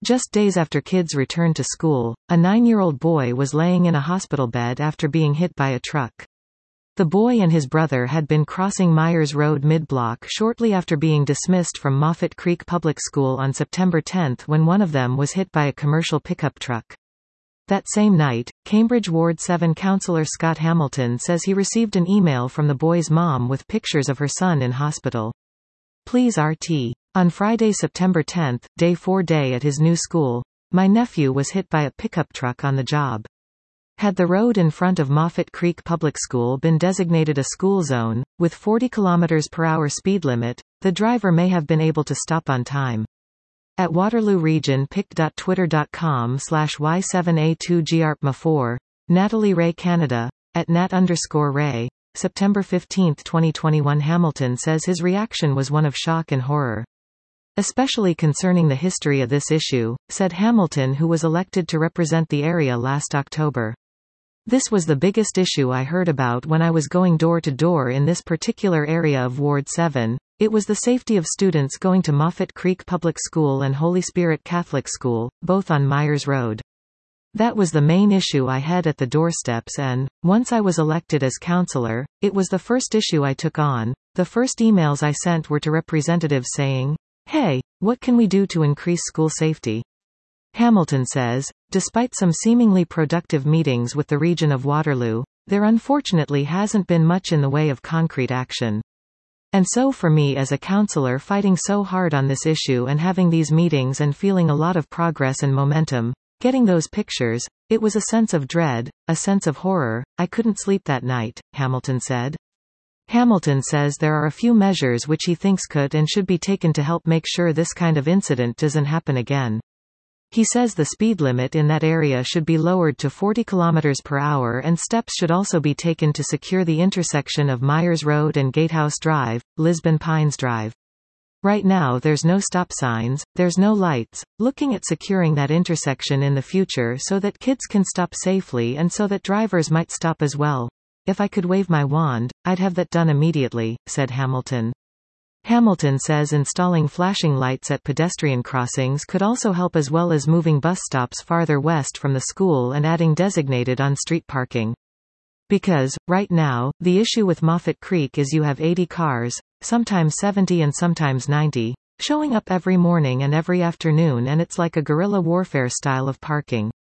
Just days after kids returned to school, a 9-year-old boy was laying in a hospital bed after being hit by a truck. The boy and his brother had been crossing Myers Road mid-block shortly after being dismissed from Moffett Creek Public School on September 10 when one of them was hit by a commercial pickup truck. That same night, Cambridge Ward 7 councillor Scott Hamilton says he received an email from the boy's mom with pictures of her son in hospital. Please RT. On Friday, September 10, day 4 at his new school, my nephew was hit by a pickup truck on the job. Had the road in front of Moffett Creek Public School been designated a school zone, with 40 km/h speed limit, the driver may have been able to stop on time. At Waterloo Region pic.twitter.com/y7a2grpma4, Natalie Ray Canada, at Nat_Ray, September 15, 2021. Hamilton says his reaction was one of shock and horror. Especially concerning the history of this issue, said Hamilton, who was elected to represent the area last October. This was the biggest issue I heard about when I was going door to door in this particular area of Ward 7. It was the safety of students going to Moffett Creek Public School and Holy Spirit Catholic School, both on Myers Road. That was the main issue I had at the doorsteps, and, once I was elected as councillor, it was the first issue I took on. The first emails I sent were to representatives saying, "Hey, what can we do to increase school safety?" Hamilton says, despite some seemingly productive meetings with the region of Waterloo, there unfortunately hasn't been much in the way of concrete action. And so for me as a councillor fighting so hard on this issue and having these meetings and feeling a lot of progress and momentum, getting those pictures, it was a sense of dread, a sense of horror. I couldn't sleep that night, Hamilton said. Hamilton says there are a few measures which he thinks could and should be taken to help make sure this kind of incident doesn't happen again. He says the speed limit in that area should be lowered to 40 km/h and steps should also be taken to secure the intersection of Myers Road and Gatehouse Drive, Lisbon Pines Drive. Right now there's no stop signs, there's no lights. Looking at securing that intersection in the future so that kids can stop safely and so that drivers might stop as well. If I could wave my wand, I'd have that done immediately, said Hamilton. Hamilton says installing flashing lights at pedestrian crossings could also help, as well as moving bus stops farther west from the school and adding designated on-street parking. Because, right now, the issue with Moffett Creek is you have 80 cars, sometimes 70 and sometimes 90, showing up every morning and every afternoon, and it's like a guerrilla warfare style of parking.